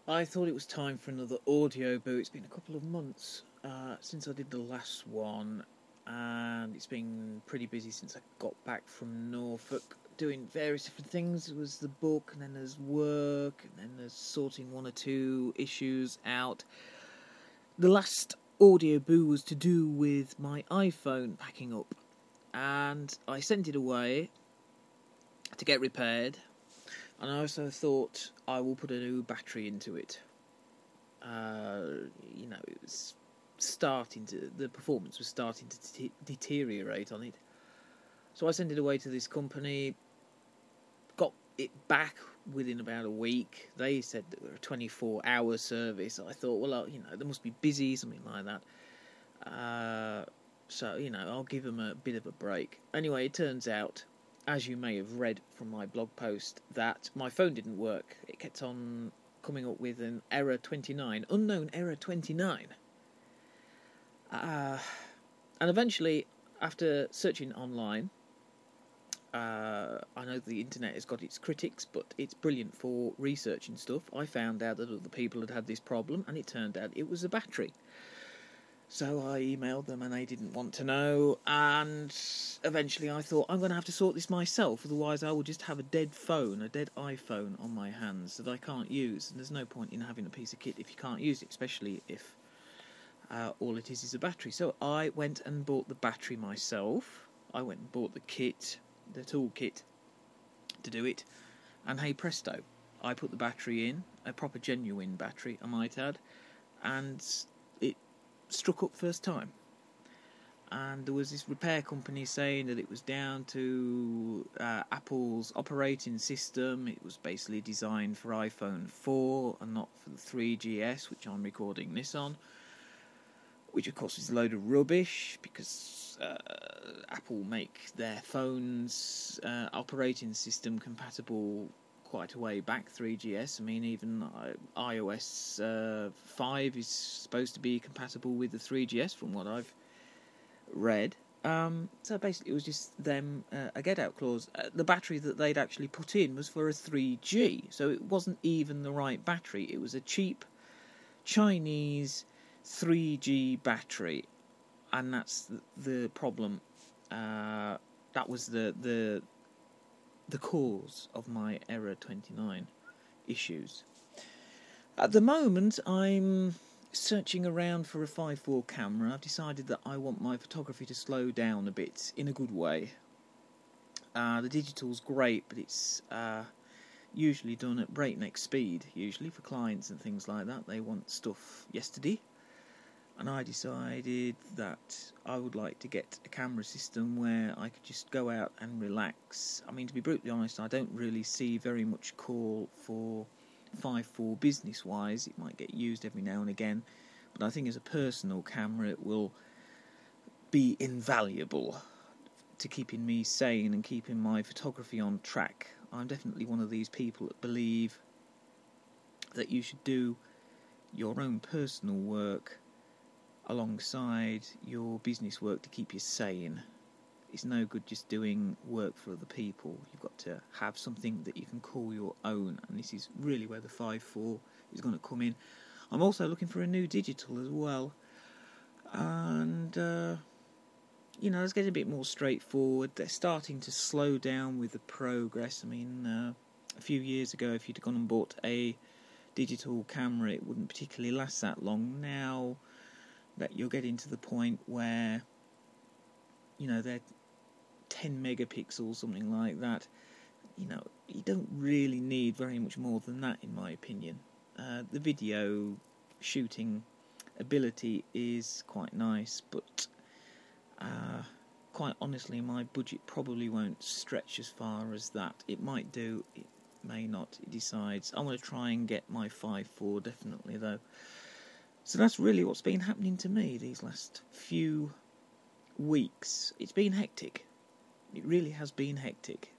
I thought it was time for another audio boo. It's been a couple of months since I did the last one, and it's been pretty busy since I got back from Norfolk, doing various different things. There was the book, and then there's work, and then there's sorting one or two issues out. The last audio boo was to do with my iPhone packing up, and I sent it away to get repaired. And I also thought I will put a new battery into it. It was the performance was starting to deteriorate on it. So I sent it away to this company, got it back within about a week. They said that it was a 24-hour service. I thought, well, they must be busy, something like that. I'll give them a bit of a break. Anyway, it turns out, as you may have read from my blog post, that my phone didn't work. It kept on coming up with an error 29, unknown error 29. And eventually, after searching online, I know the internet has got its critics, but it's brilliant for research and stuff. I found out that other people had this problem, and it turned out it was a battery. So I emailed them and they didn't want to know, and eventually I thought, I'm going to have to sort this myself, otherwise I will just have a dead iPhone on my hands that I can't use, and there's no point in having a piece of kit if you can't use it, especially if all it is a battery. So I went and bought the battery myself. I went and bought the kit, the toolkit to do it, and hey presto, I put the battery in, a proper genuine battery I might add, and it struck up first time. And there was this repair company saying that it was down to Apple's operating system. It was basically designed for iPhone 4 and not for the 3GS, which I'm recording this on, which of course is a load of rubbish, because Apple make their phones operating system compatible quite a way back, 3GS. I mean, even iOS 5 is supposed to be compatible with the 3GS from what I've read. So basically it was just them, a get-out clause. The battery that they'd actually put in was for a 3G, so it wasn't even the right battery. It was a cheap Chinese 3G battery, and that's the problem. That was the cause of my error 29 issues. At the moment, I'm searching around for a 5.4 camera. I've decided that I want my photography to slow down a bit, in a good way. The digital's great, but it's usually done at breakneck speed, usually for clients and things like that. They want stuff yesterday. And I decided that I would like to get a camera system where I could just go out and relax. I mean, to be brutally honest, I don't really see very much call for 5.4 business-wise. It might get used every now and again, but I think as a personal camera it will be invaluable to keeping me sane and keeping my photography on track. I'm definitely one of these people that believe that you should do your own personal work alongside your business work to keep you sane. It's no good just doing work for other people. You've got to have something that you can call your own, and this is really where the 5.4 is going to come in. I'm also looking for a new digital as well, and it's getting a bit more straightforward. They're starting to slow down with the progress. I mean, a few years ago, if you'd gone and bought a digital camera, it wouldn't particularly last that long. Now that you're getting to the point where, they're 10 megapixels, something like that, you don't really need very much more than that, in my opinion. The video shooting ability is quite nice, but quite honestly, my budget probably won't stretch as far as that. It might do, it may not, it decides. I want to try and get my 5.4 definitely, though. So that's really what's been happening to me these last few weeks. It's been hectic. It really has been hectic.